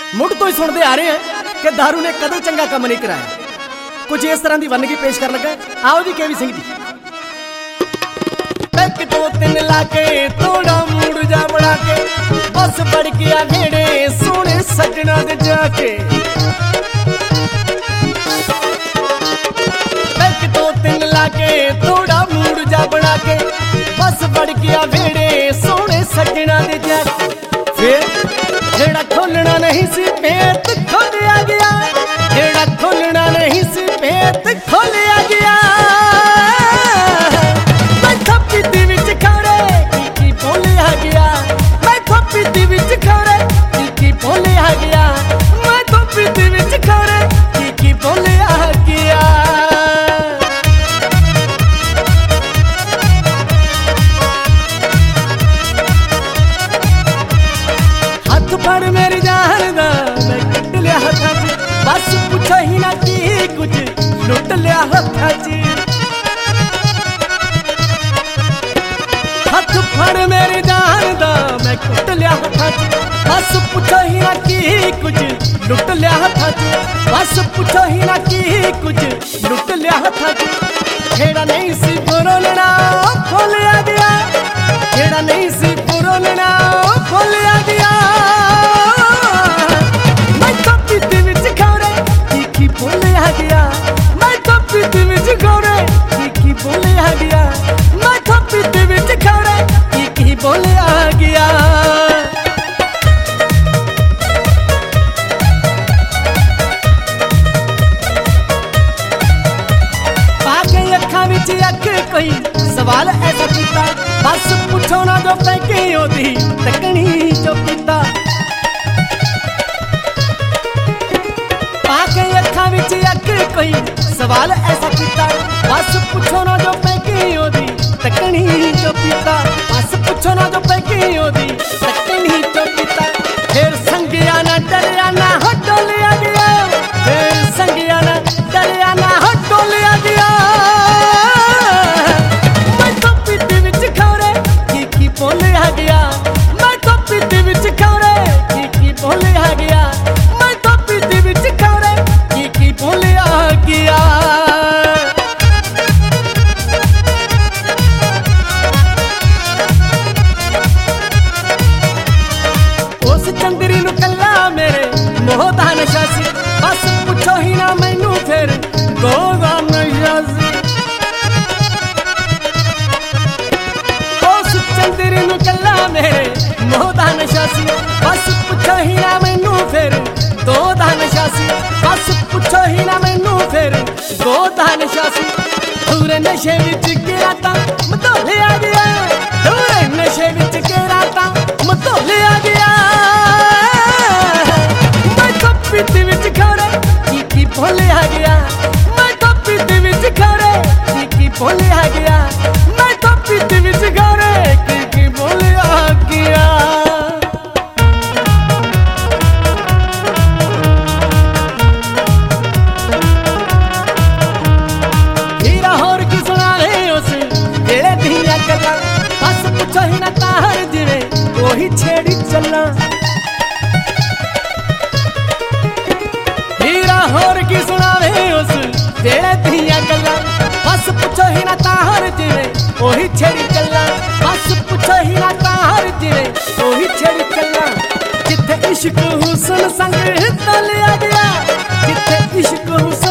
मुड़ तो ही सुनते आ रहे हैं कि दारू ने कदे चंगा कम नहीं कराया। कुछ इस तरह की वनगी पेश कर लगा। आओ जी केवी सिंह जी। पैक 2-3 लाके थोड़ा मूड जा बना के बस बढ़ गया घेड़े सोने सजना दे जाके। पैक 2-3 लाके थोड़ा मूड जा बना के बस बढ़ गया भेड़े सोने सजना दे जाके। फिर जेड़ा खोलना नहीं सी भेत खोलिया गया, जेड़ा खोलना नहीं सी भेत खोलिया गया। मैं थप्पी दी विच खड़े की बोलिया गया, मैं थप्पी दी विच खड़े की बोलिया गया, मैं थप्पी दी विच खड़े की बोलिया गया। हाथ फड़ मेरी जान दा मैं कट लिया हथा च, बस पूछो ही ना की कुछ लुट लिया हथा च। हाथ फड़ मेरी जान दा मैं कट लिया हथा च, बस पूछो ही ना की कुछ लुट लिया हथा च, बस पूछो ही ना की कुछ लुट लिया हथा च। जेड़ा नहीं सी फरोलना खोलिया गया, जेड़ा नहीं सी फरोलना खोलिया गया। मैं तो पीती विच खौरे की बोलिया गया, मैं तो पीती विच खौरे की बोलिया गया, मैं तो पीती विच खौरे की बोलिया गया। पाके अखा विच अख कोई सवाल ऐसा कीता, बस पूछो ना जो पैके ओदी तकनी जो पीता। पाके अखा विच अख कोई सवाल ऐसा कीता, बस पूछो ना जो पैके ओदी तकनी जो पीता, बस पूछो ना जो पैके ओदी तकनी जो पीता। फिर संगिया ना डरिया ना हो डोलिया गया, फिर संगिया ना डरिया ना हो डोलिया गया। मैं तो पीती विच खौरे की बोलिया गया, मैं तो पीती विच खौरे की बोलिया गया, मैं तो पीती विच खौरे की बोलिया गया। उस चंदरी नू कल्ला मेरे मोह दा नशा सी, बस पूछो ही ना मैनू फिर गोदा नशा सी। उस चंदरी नू कल्ला मेरे मोह दा नशा सी, बस पूछो ही ना मैनू फिर गोदा नशा सी, बस पूछो ही ना मैनू फिर गोदा नशा सी। पूरे नशे विच गिरा तां मधोलिया गया, पूरे नशे विच गिरा तां मधोलिया गया। मैं तो पीती विच खौरे की बोलिया गया, मैं तो पीती विच खौरे की बोलिया गया, मैं तो पीती विच खौरे की बोलिया गया। हीरा होर की सुना रहे उस जेड़े दिया गल्लां, बस पूछो ही ना तार जिवे ओही छेड़ी चलना। हीरा होर की सुना रहे उस जेड़े दिया गल्लां, बस पूछो ही ना तार जिवे ओही छेड़ी चलना, बस पूछो ही ना तार जिवे ओही छेड़ी चलना। जिथे इश्क हुस्न संग तलिया गया, जिथे इश्क हुस्न